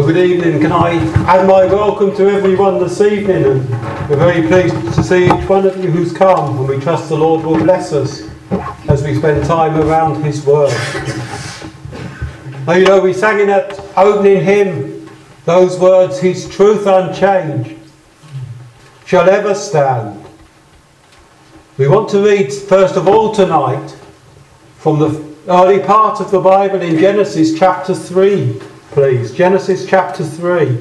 Well, good evening. Can I add my welcome to everyone this evening? And we're very pleased to see each one of you who's come, and we trust the Lord will bless us as we spend time around His Word. Now, you know, we sang in that opening hymn those words, His truth unchanged shall ever stand. We want to read first of all tonight from the early part of the Bible in Genesis chapter 3, please. Genesis chapter 3.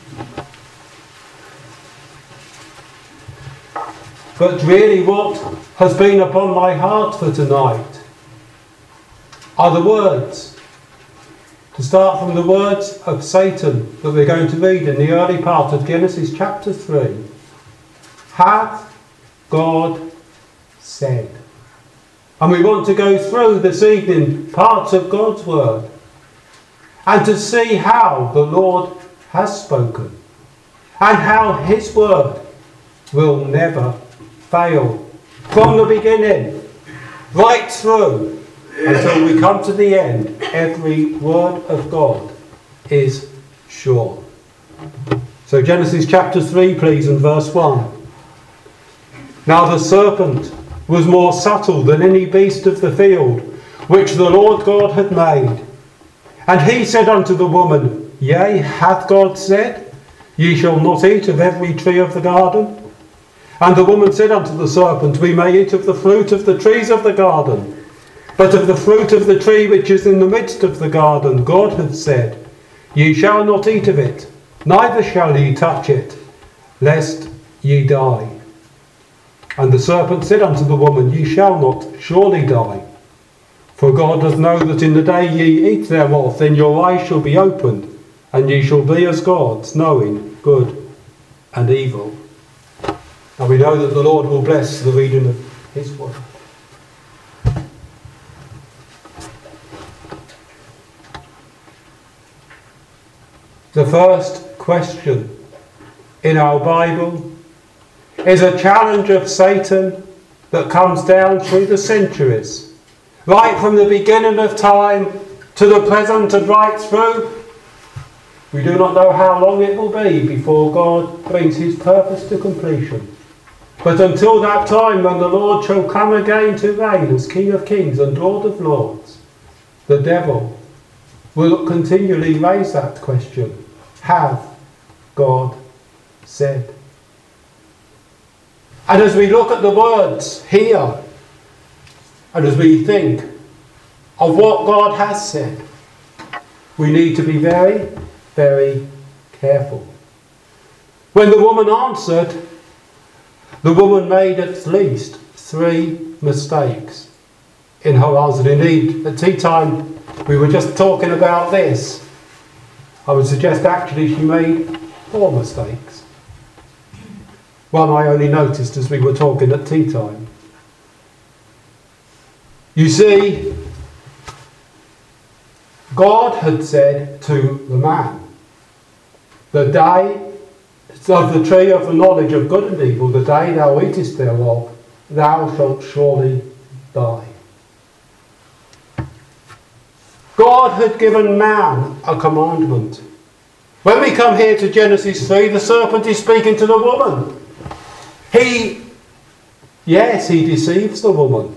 But really what has been upon my heart for tonight are the words. To start from the words of Satan that we're going to read in the early part of Genesis chapter 3. Hath God said? And we want to go through this evening parts of God's word and to see how the Lord has spoken and how His word will never fail. From the beginning, right through until we come to the end, every word of God is sure. So Genesis chapter 3, please, and verse 1. Now the serpent was more subtle than any beast of the field, which the Lord God had made. And he said unto the woman, Yea, hath God said, Ye shall not eat of every tree of the garden? And the woman said unto the serpent, We may eat of the fruit of the trees of the garden, but of the fruit of the tree which is in the midst of the garden, God hath said, Ye shall not eat of it, neither shall ye touch it, lest ye die. And the serpent said unto the woman, Ye shall not surely die. For God doth know that in the day ye eat thereof, then your eyes shall be opened, and ye shall be as gods, knowing good and evil. And we know that the Lord will bless the reading of His word. The first question in our Bible is a challenge of Satan that comes down through the centuries, right from the beginning of time to the present and right through. We do not know how long it will be before God brings His purpose to completion. But until that time when the Lord shall come again to reign as King of Kings and Lord of Lords, the devil will continually raise that question. Hath God said? And as we look at the words here, and as we think of what God has said, we need to be very, very careful. When the woman answered, the woman made at least 3 mistakes in her answer. Indeed, at tea time, we were just talking about this. I would suggest actually she made 4 mistakes. One I only noticed as we were talking at tea time. You see, God had said to the man, the day of the tree of the knowledge of good and evil, the day thou eatest thereof, thou shalt surely die. God had given man a commandment. When we come here to Genesis 3, the serpent is speaking to the woman. He deceives the woman.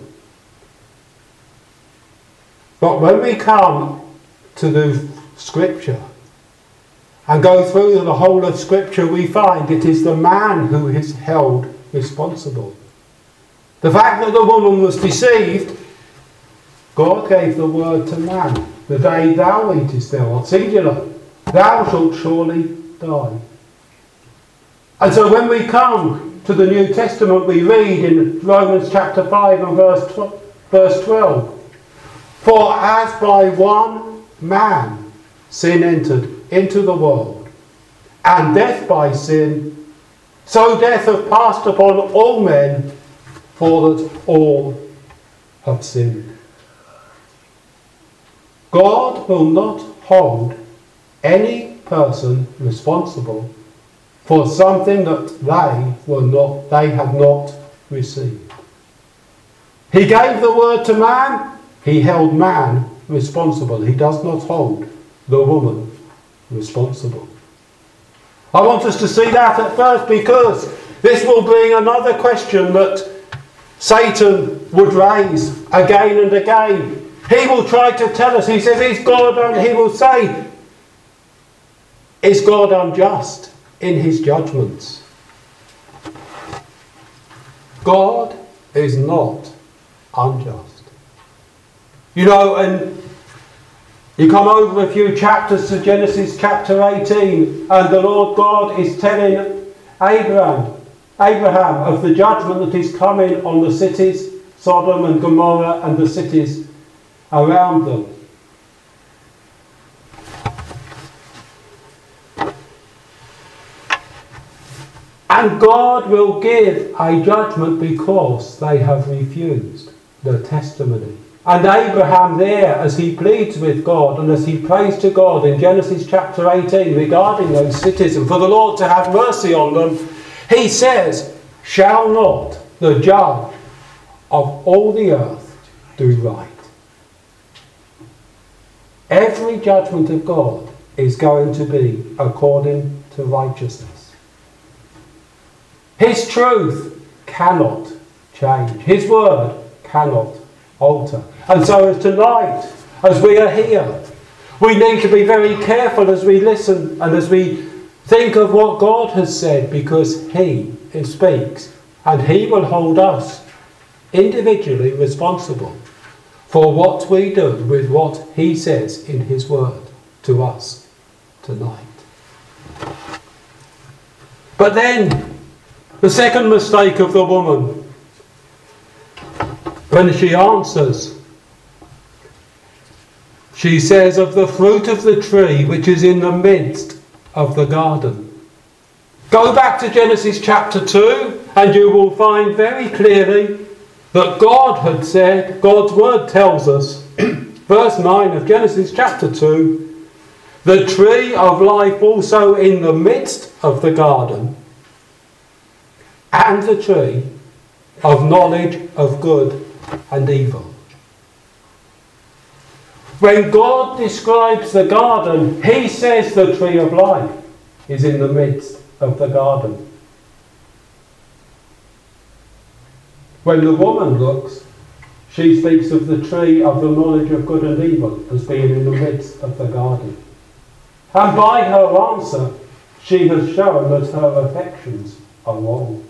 But when we come to the Scripture and go through the whole of Scripture, we find it is the man who is held responsible. The fact that the woman was deceived, God gave the word to man. The day thou eatest thereof, singular, thou shalt surely die. And so when we come to the New Testament, we read in Romans chapter 5 and verse 12, For as by one man sin entered into the world, and death by sin, so death hath passed upon all men, for that all have sinned. God will not hold any person responsible for something that they had not received. He gave the word to man, he held man responsible. He does not hold the woman responsible. I want us to see that at first, because this will bring another question that Satan would raise again and again. He will try to tell us, he says, is God, and he will say, is God unjust in his judgments? God is not unjust. You know, and you come over a few chapters to Genesis chapter 18, and the Lord God is telling Abraham of the judgment that is coming on the cities, Sodom and Gomorrah, and the cities around them. And God will give a judgment because they have refused the testimony. And Abraham there, as he pleads with God and as he prays to God in Genesis chapter 18 regarding those cities and for the Lord to have mercy on them, he says, shall not the judge of all the earth do right? Every judgment of God is going to be according to righteousness. His truth cannot change. His word cannot alter. And so as tonight, as we are here, we need to be very careful as we listen and as we think of what God has said, because he speaks and he will hold us individually responsible for what we do with what he says in his word to us tonight. But then, the second mistake of the woman, when she answers, she says, of the fruit of the tree which is in the midst of the garden. Go back to Genesis chapter 2 and you will find very clearly that God had said, God's word tells us, verse 9 of Genesis chapter 2, the tree of life also in the midst of the garden, and the tree of knowledge of good and evil. When God describes the garden, he says the tree of life is in the midst of the garden. When the woman looks, she speaks of the tree of the knowledge of good and evil as being in the midst of the garden. And by her answer, she has shown that her affections are wrong.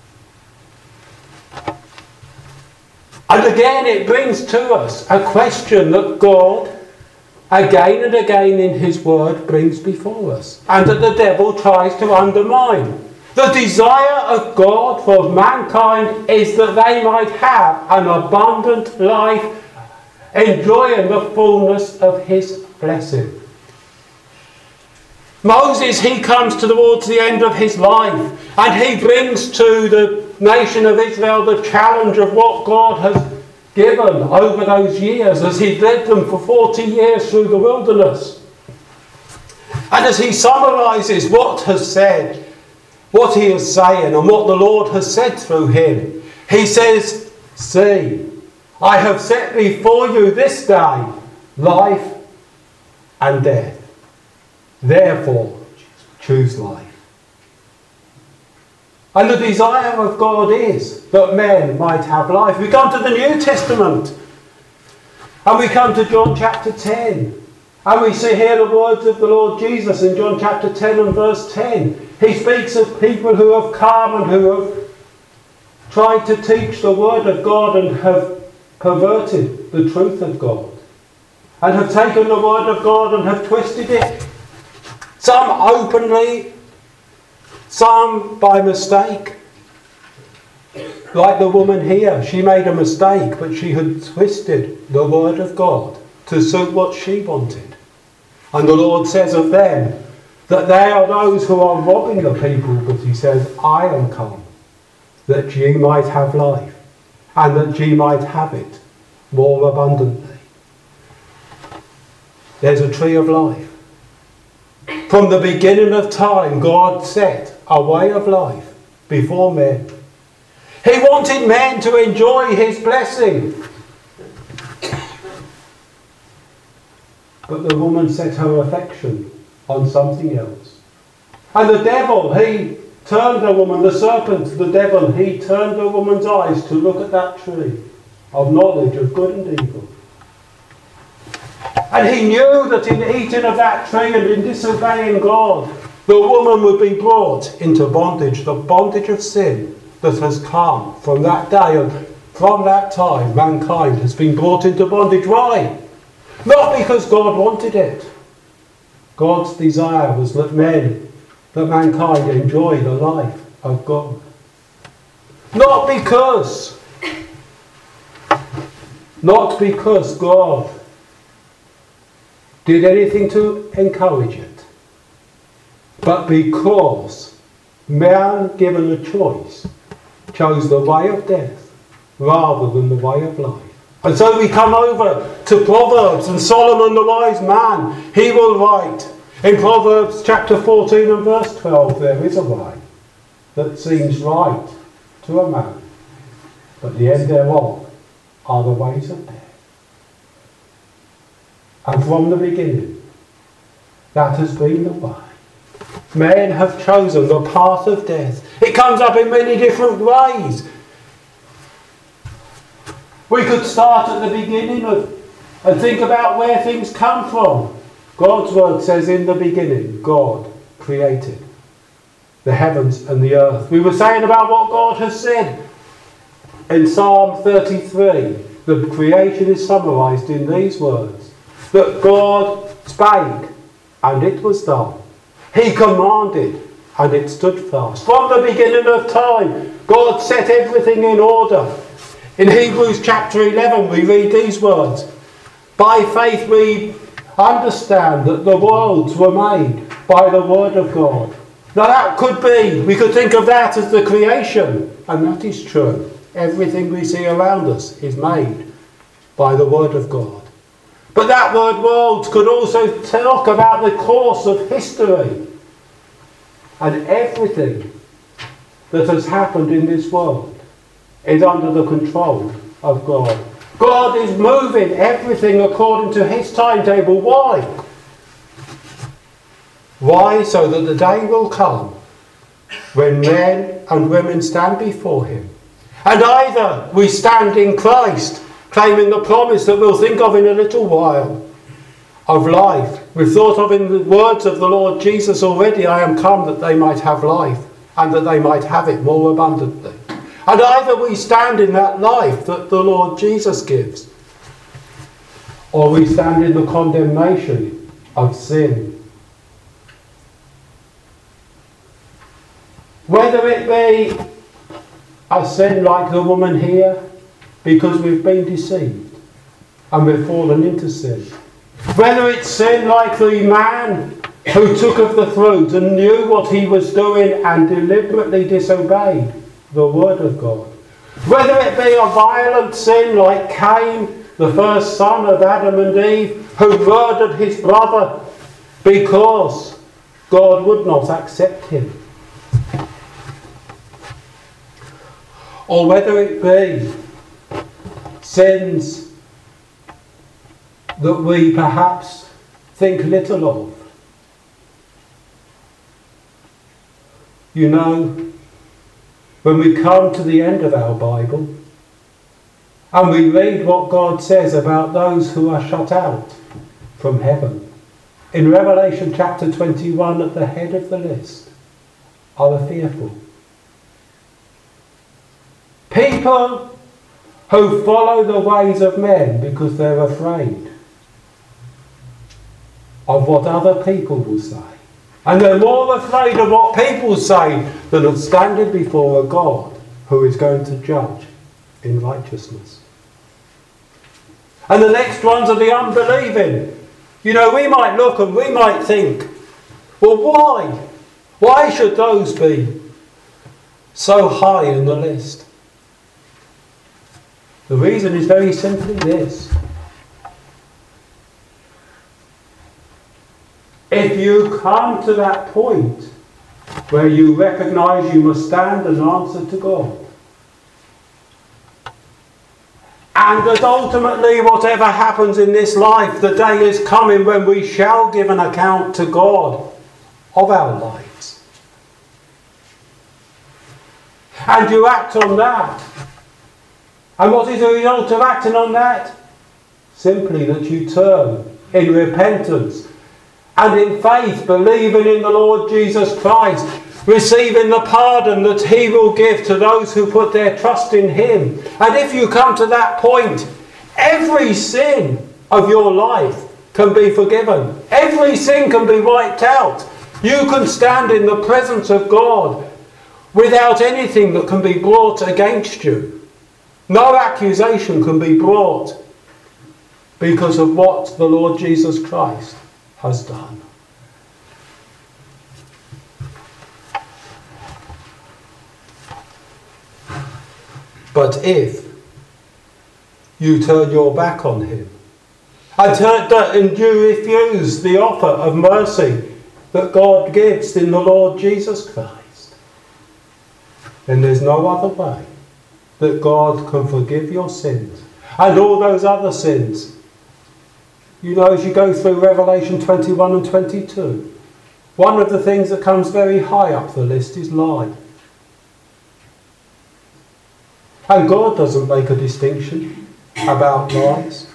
And again it brings to us a question that God, again and again in his word, brings before us, and that the devil tries to undermine. The desire of God for mankind is that they might have an abundant life, enjoying the fullness of his blessing. Moses, he comes towards the end of his life, and he brings to the nation of Israel the challenge of what God has given over those years as he led them for 40 years through the wilderness. And as he summarises what he is saying and what the Lord has said through him, he says, see, I have set before you this day life and death. Therefore, choose life. And the desire of God is that men might have life. We come to the New Testament and we come to John chapter 10. And we see here the words of the Lord Jesus in John chapter 10 and verse 10. He speaks of people who have come and who have tried to teach the word of God and have perverted the truth of God. And have taken the word of God and have twisted it. Some openly, some by mistake. Like the woman here, she made a mistake, but she had twisted the word of God to suit what she wanted. And the Lord says of them that they are those who are robbing the people, but he says, I am come that ye might have life, and that ye might have it more abundantly. There's a tree of life. From the beginning of time, God set a way of life before men. He wanted men to enjoy his blessing. But the woman set her affection on something else. And the devil, he turned the woman, the serpent, the devil, he turned the woman's eyes to look at that tree of knowledge of good and evil. And he knew that in eating of that tree and in disobeying God, the woman would be brought into bondage, the bondage of sin that has come from that day. And from that time, mankind has been brought into bondage. Why? Not because God wanted it. God's desire was that mankind enjoy the life of God. Not because God did anything to encourage it, but because man, given a choice, chose the way of death rather than the way of life. And so we come over to Proverbs, and Solomon the wise man, he will write in Proverbs chapter 14 and verse 12, there is a way that seems right to a man, but the end thereof are the ways of death. And from the beginning, that has been the way. Men have chosen the path of death. It comes up in many different ways. We could start at the beginning and think about where things come from. God's word says, in the beginning, God created the heavens and the earth. We were saying about what God has said in Psalm 33. The creation is summarised in these words, that God spake, and it was done. He commanded, and it stood fast. From the beginning of time, God set everything in order. In Hebrews chapter 11, we read these words. By faith we understand that the worlds were made by the word of God. Now that could be, we could think of that as the creation, and that is true. Everything we see around us is made by the word of God. But that word worlds could also talk about the course of history. And everything that has happened in this world is under the control of God. God is moving everything according to his timetable. Why? Why? So that the day will come when men and women stand before him. And either we stand in Christ, claiming the promise that we'll think of in a little while, of life. We've thought of in the words of the Lord Jesus already, I am come that they might have life, and that they might have it more abundantly. And either we stand in that life that the Lord Jesus gives, or we stand in the condemnation of sin. Whether it be a sin like the woman here, because we've been deceived and we've fallen into sin. Whether it's sin like the man who took of the fruit and knew what he was doing and deliberately disobeyed the word of God. Whether it be a violent sin like Cain, the first son of Adam and Eve, who murdered his brother because God would not accept him. Or whether it be sins that we perhaps think little of. You know, when we come to the end of our Bible and we read what God says about those who are shut out from heaven, in Revelation chapter 21 at the head of the list are the fearful. People who follow the ways of men because they're afraid of what other people will say. And they're more afraid of what people say than of standing before a God who is going to judge in righteousness. And the next ones are the unbelieving. You know, we might look and we might think, well, why? Why should those be so high in the list? The reason is very simply this. If you come to that point where you recognise you must stand and answer to God, And that ultimately, whatever happens in this life, the day is coming when we shall give an account to God of our lives. And you act on that. And what is the result of acting on that? Simply that you turn in repentance and in faith, believing in the Lord Jesus Christ, receiving the pardon that He will give to those who put their trust in Him. And if you come to that point, every sin of your life can be forgiven. Every sin can be wiped out. You can stand in the presence of God without anything that can be brought against you. No accusation can be brought because of what the Lord Jesus Christ has done. But if you turn your back on Him and you refuse the offer of mercy that God gives in the Lord Jesus Christ, then there's no other way that God can forgive your sins and all those other sins. You know, as you go through Revelation 21 and 22, one of the things that comes very high up the list is lying. And God doesn't make a distinction about lies.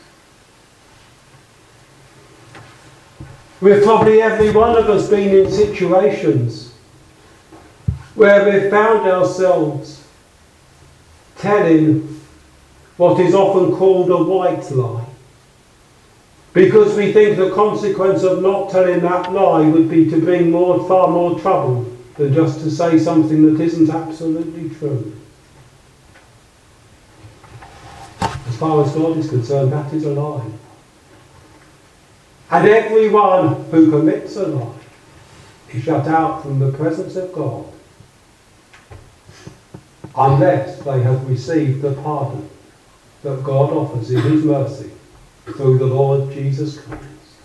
We've probably, every one of us, been in situations where we've found ourselves telling what is often called a white lie, because we think the consequence of not telling that lie would be to bring far more trouble than just to say something that isn't absolutely true. As far as God is concerned, that is a lie. And everyone who commits a lie is shut out from the presence of God unless they have received the pardon that God offers in His mercy through the Lord Jesus Christ.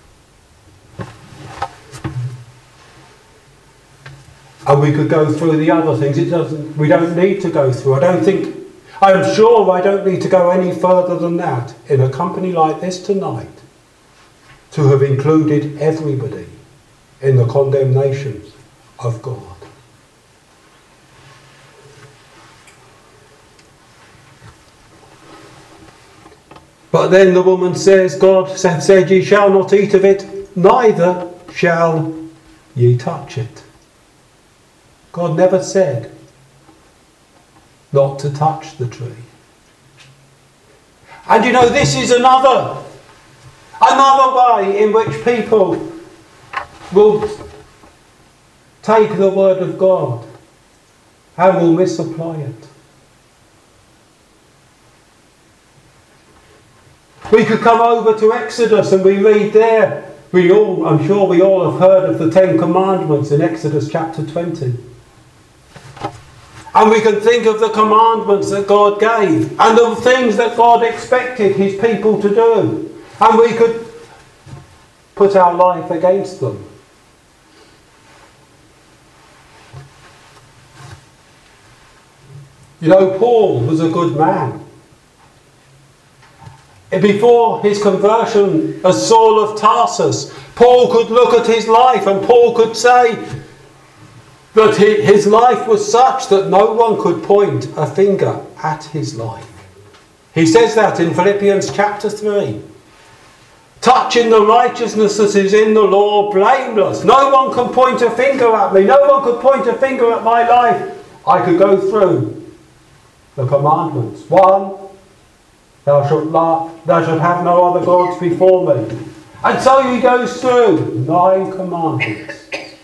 And we could go through the other things. We don't need to go through. I'm sure I don't need to go any further than that in a company like this tonight to have included everybody in the condemnation of God. But then the woman says, God said, ye shall not eat of it, neither shall ye touch it. God never said not to touch the tree. And you know, this is another way in which people will take the word of God and will misapply it. We could come over to Exodus and we read there. I'm sure we all have heard of the 10 Commandments in Exodus chapter 20. And we can think of the commandments that God gave and the things that God expected His people to do. And we could put our life against them. You know, Paul was a good man. Before his conversion as Saul of Tarsus, Paul could look at his life and Paul could say that his life was such that no one could point a finger at his life. He says that in Philippians chapter 3. Touching the righteousness that is in the law, blameless. No one can point a finger at me. No one could point a finger at my life. I could go through the commandments. 1, thou shalt have no other gods before me. And so he goes through 9 commandments.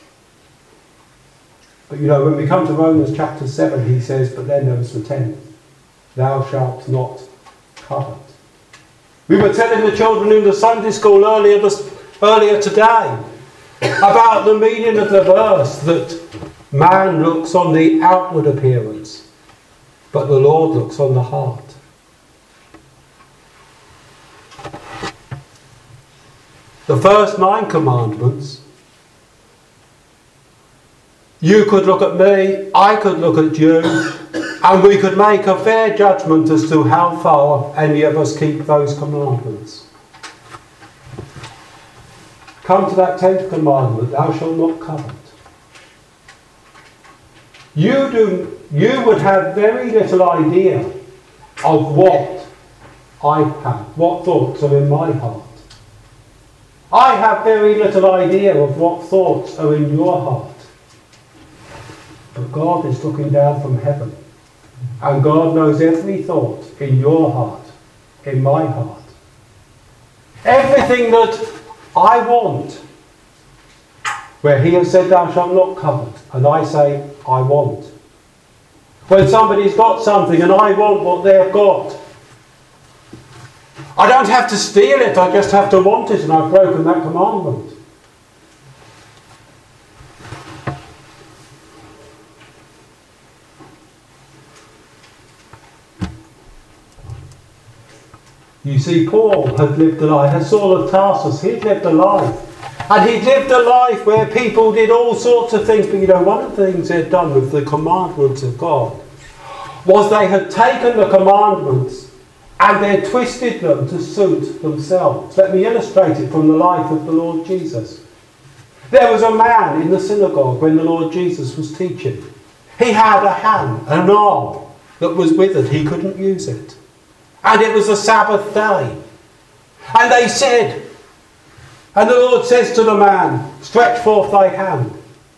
But you know, when we come to Romans chapter 7, he says, but then there was the 10th. Thou shalt not covet. We were telling the children in the Sunday school earlier today about the meaning of the verse that man looks on the outward appearance, but the Lord looks on the heart. The first 9 commandments, you could look at me, I could look at you, And we could make a fair judgment as to how far any of us keep those commandments. Come to that 10th commandment, thou shalt not covet. You would have very little idea of what I have, what thoughts are in my heart. I have very little idea of what thoughts are in your heart. But God is looking down from heaven, and God knows every thought in your heart, in my heart. Everything that I want, where he has said thou shalt not covet, and I say I want. When somebody's got something and I want what they've got, I don't have to steal it, I just have to want it, and I've broken that commandment. You see, Paul had lived a life, as Saul of Tarsus, he'd lived a life. And he'd lived a life where people did all sorts of things, but you know, one of the things they'd done with the commandments of God was they had taken the commandments and they'd twisted them to suit themselves. Let me illustrate it from the life of the Lord Jesus. There was a man in the synagogue when the Lord Jesus was teaching. He had a hand, an arm that was withered, he couldn't use it. And it was a Sabbath day. And they said, and the Lord says to the man, stretch forth thy hand.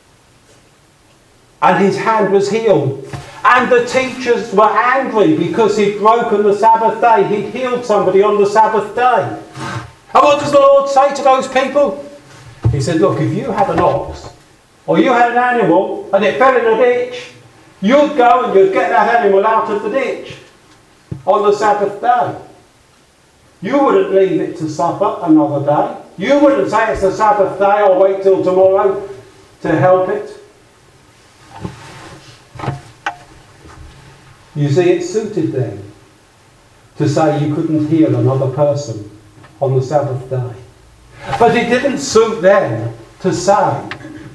And his hand was healed. And the teachers were angry because he'd broken the Sabbath day. He'd healed somebody on the Sabbath day. And what does the Lord say to those people? He said, look, if you had an ox, or you had an animal, and it fell in a ditch, you'd go and you'd get that animal out of the ditch on the Sabbath day. You wouldn't leave it to suffer another day. You wouldn't say it's the Sabbath day, I'll wait till tomorrow to help it. You see, it suited them to say you couldn't heal another person on the Sabbath day. But it didn't suit them to say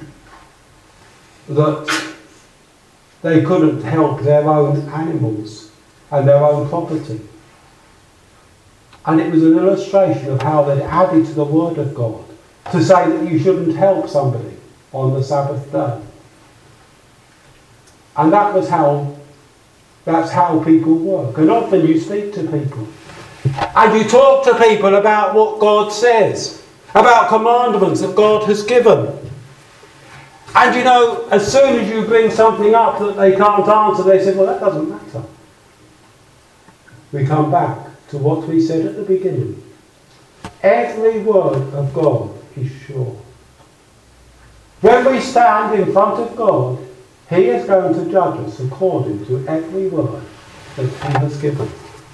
that they couldn't help their own animals and their own property. And it was an illustration of how they'd added to the Word of God to say that you shouldn't help somebody on the Sabbath day. And that's how people work. And often you speak to people and you talk to people about what God says, about commandments that God has given. And you know, as soon as you bring something up that they can't answer, they say, well, that doesn't matter. We come back to what we said at the beginning. Every word of God is sure. When we stand in front of God, he is going to judge us according to every word that he has given.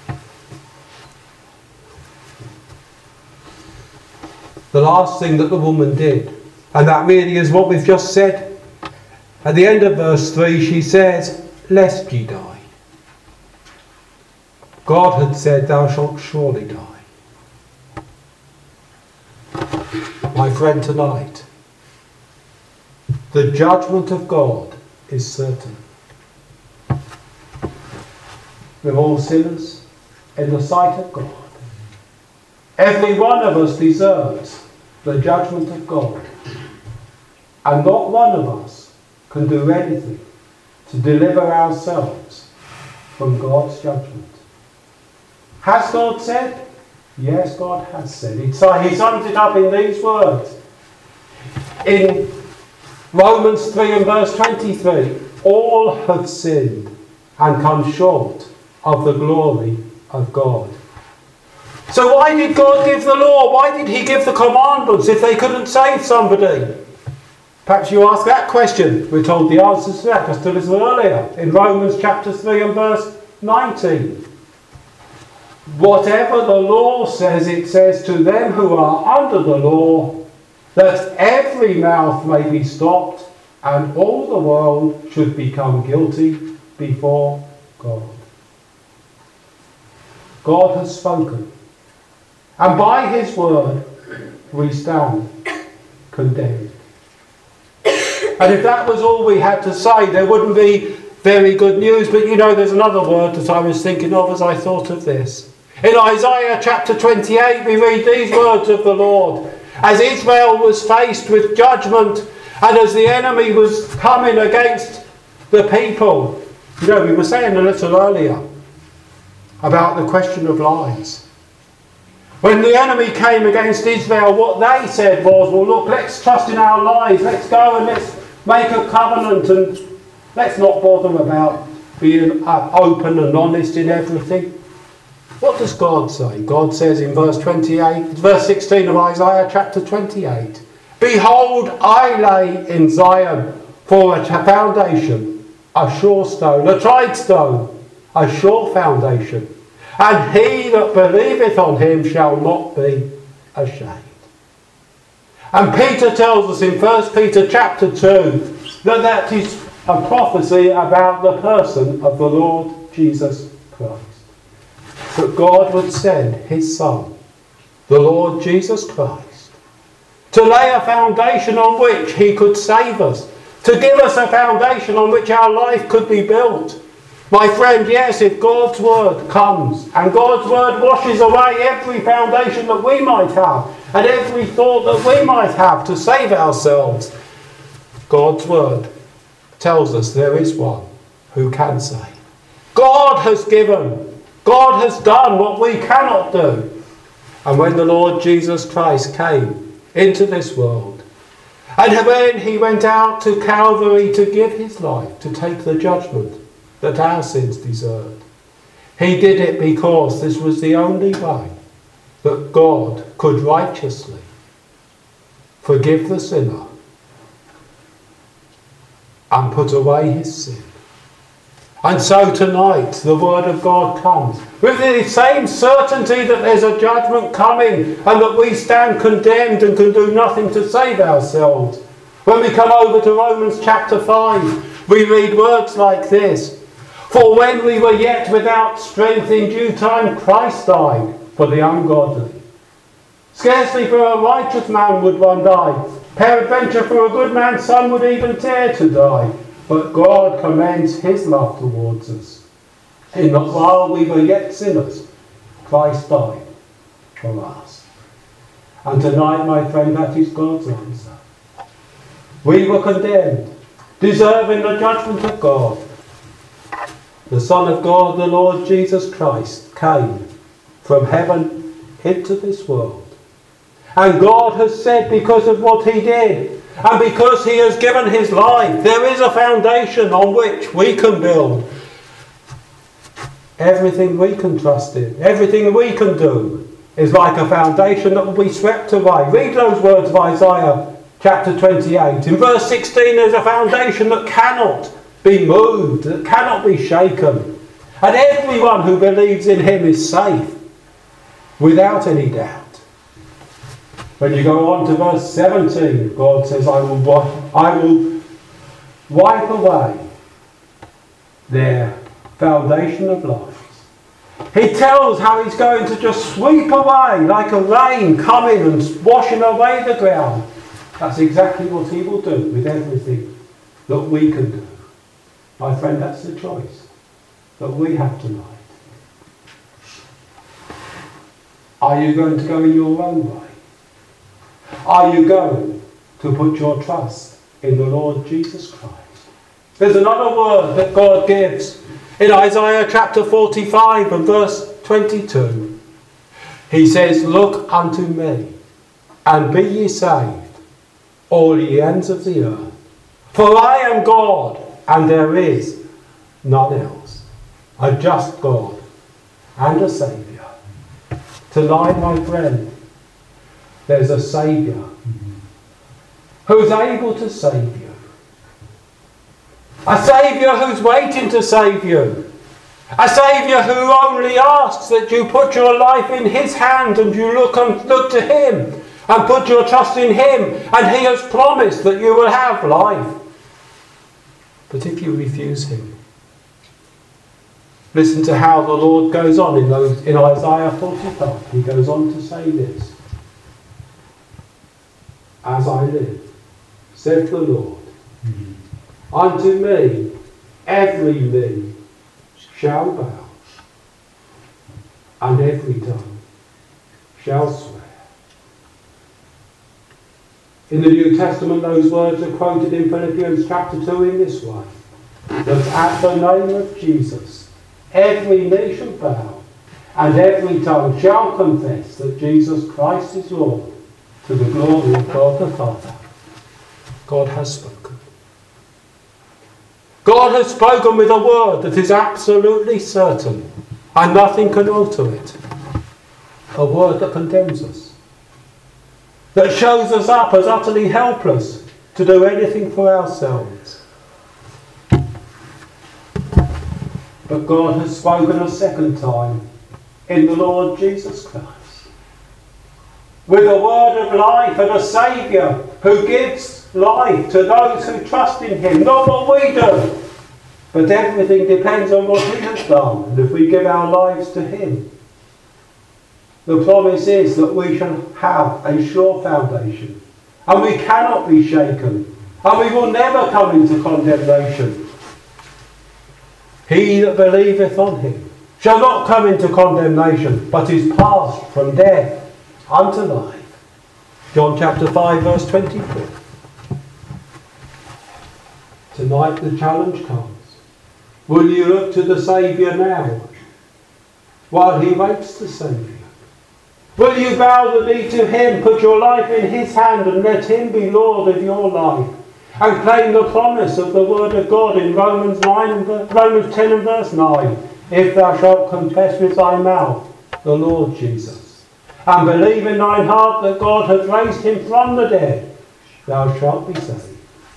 The last thing that the woman did, and that really is what we've just said, at the end of verse 3 she says, lest ye die. God had said, thou shalt surely die. My friend, tonight, the judgment of God is certain. We're all sinners in the sight of God. Every one of us deserves the judgment of God. And not one of us can do anything to deliver ourselves from God's judgment. Has God said? Yes, God has said. He sums it up in these words. In Romans 3 and verse 23, all have sinned and come short of the glory of God. So why did God give the law? Why did he give the commandments if they couldn't save somebody? Perhaps you ask that question. We're told the answer to that just a little earlier in Romans chapter 3 and verse 19. Whatever the law says, it says to them who are under the law, that every mouth may be stopped and all the world should become guilty before God. God has spoken, and by his word we stand condemned. And if that was all we had to say, there wouldn't be very good news. But you know, there's another word that I was thinking of as I thought of this. In Isaiah chapter 28, we read these words of the Lord. As Israel was faced with judgment, and as the enemy was coming against the people, you know, we were saying a little earlier about the question of lies. When the enemy came against Israel, what they said was, well, look, let's trust in our lives. Let's go and let's make a covenant and let's not bother about being open and honest in everything. What does God say? God says in verse 16 of Isaiah chapter 28, behold, I lay in Zion for a foundation, a sure stone, a tried stone, a sure foundation. And he that believeth on him shall not be ashamed. And Peter tells us in 1 Peter chapter 2 that is a prophecy about the person of the Lord Jesus Christ. That God would send his Son, the Lord Jesus Christ, to lay a foundation on which he could save us, to give us a foundation on which our life could be built. My friend, yes, if God's word comes and God's word washes away every foundation that we might have and every thought that we might have to save ourselves, God's word tells us there is one who can save. God has given, God has done what we cannot do. And when the Lord Jesus Christ came into this world, and when he went out to Calvary to give his life, to take the judgment that our sins deserved, he did it because this was the only way that God could righteously forgive the sinner and put away his sin. And so tonight the word of God comes with the same certainty that there's a judgment coming and that we stand condemned and can do nothing to save ourselves. When we come over to Romans chapter 5, we read words like this. For when we were yet without strength, in due time Christ died for the ungodly. Scarcely for a righteous man would one die. Peradventure for a good man some would even dare to die. But God commends his love towards us, in that while we were yet sinners, Christ died for us. And tonight, my friend, that is God's answer. We were condemned, deserving the judgment of God. The Son of God, the Lord Jesus Christ, came from heaven into this world. And God has said, because of what he did, and because he has given his life, there is a foundation on which we can build. Everything we can trust in, everything we can do, is like a foundation that will be swept away. Read those words of Isaiah chapter 28. In verse 16, there's a foundation that cannot be moved, that cannot be shaken. And everyone who believes in him is safe, without any doubt. When you go on to verse 17, God says, I will wipe away their foundation of lives. He tells how he's going to just sweep away, like a rain coming and washing away the ground. That's exactly what he will do with everything that we can do. My friend, that's the choice that we have tonight. Are you going to go in your own way? Are you going to put your trust in the Lord Jesus Christ? There's another word that God gives in Isaiah chapter 45 and verse 22. He says, look unto me, and be ye saved, all ye ends of the earth. For I am God, and there is none else. A just God and a Saviour. Tonight, my friend, there's a Saviour who's able to save you. A Saviour who's waiting to save you. A Saviour who only asks that you put your life in his hand and you look to him and put your trust in him, and he has promised that you will have life. But if you refuse him, listen to how the Lord goes on in Isaiah 45. He goes on to say this. As I live, saith the Lord, unto me every knee shall bow, and every tongue shall swear. In the New Testament, those words are quoted in Philippians chapter 2 in this way: that at the name of Jesus, every knee shall bow, and every tongue shall confess that Jesus Christ is Lord, to the glory of God the Father. God has spoken. God has spoken with a word that is absolutely certain, and nothing can alter it. A word that condemns us, that shows us up as utterly helpless to do anything for ourselves. But God has spoken a second time in the Lord Jesus Christ, with a word of life and a Saviour who gives life to those who trust in him. Not what we do, but everything depends on what he has done, and if we give our lives to him. The promise is that we shall have a sure foundation, and we cannot be shaken, and we will never come into condemnation. He that believeth on him shall not come into condemnation, but is passed from death unto life. John chapter 5 verse 24. Tonight the challenge comes. Will you look to the Saviour now, while he waits the Saviour? Will you bow the knee to him, put your life in his hand, and let him be Lord of your life, and claim the promise of the word of God in Romans 10 and verse 9? If thou shalt confess with thy mouth the Lord Jesus, and believe in thine heart that God hath raised him from the dead, thou shalt be saved.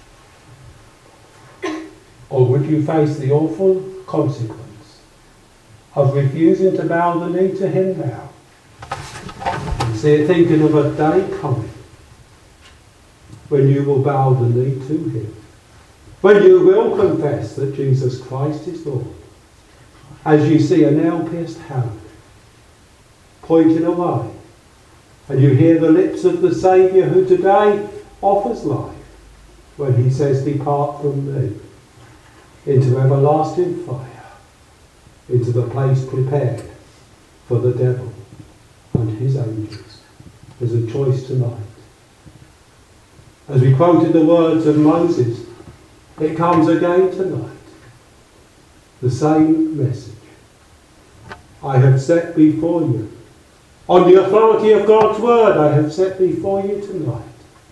Or would you face the awful consequence of refusing to bow the knee to him now? And see, thinking of a day coming when you will bow the knee to him, when you will confess that Jesus Christ is Lord, as you see a nail-pierced hand pointing away, and you hear the lips of the Saviour who today offers life when he says, "Depart from me into everlasting fire, into the place prepared for the devil and his angels." There's a choice tonight. As we quoted the words of Moses, it comes again tonight. The same message. I have set before you, on the authority of God's word, I have set before you tonight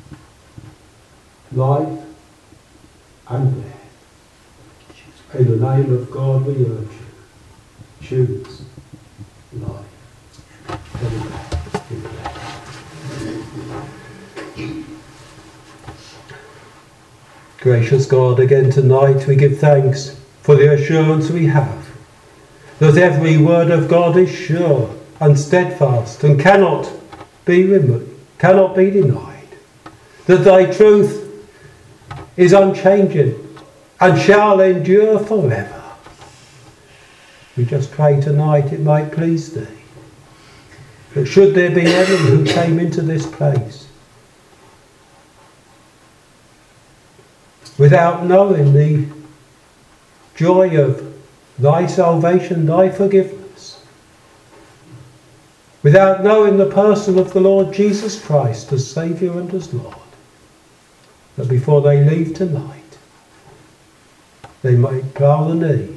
life and death. In the name of God we urge you, choose life. Gracious God, again tonight we give thanks for the assurance we have that every word of God is sure and steadfast and cannot be denied, that thy truth is unchanging and shall endure forever. We just pray tonight it might please thee that should there be any who came into this place without knowing the joy of thy salvation, thy forgiveness, without knowing the person of the Lord Jesus Christ as Saviour and as Lord, that before they leave tonight they might bow the knee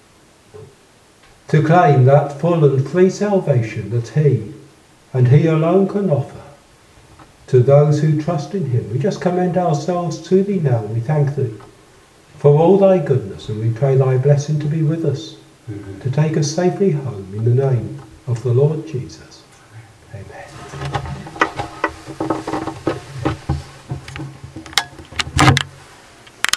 to claim that full and free salvation that he and he alone can offer to those who trust in him. We just commend ourselves to thee now. We thank thee for all thy goodness, and we pray thy blessing to be with us, to take us safely home in the name of the Lord Jesus. Amen.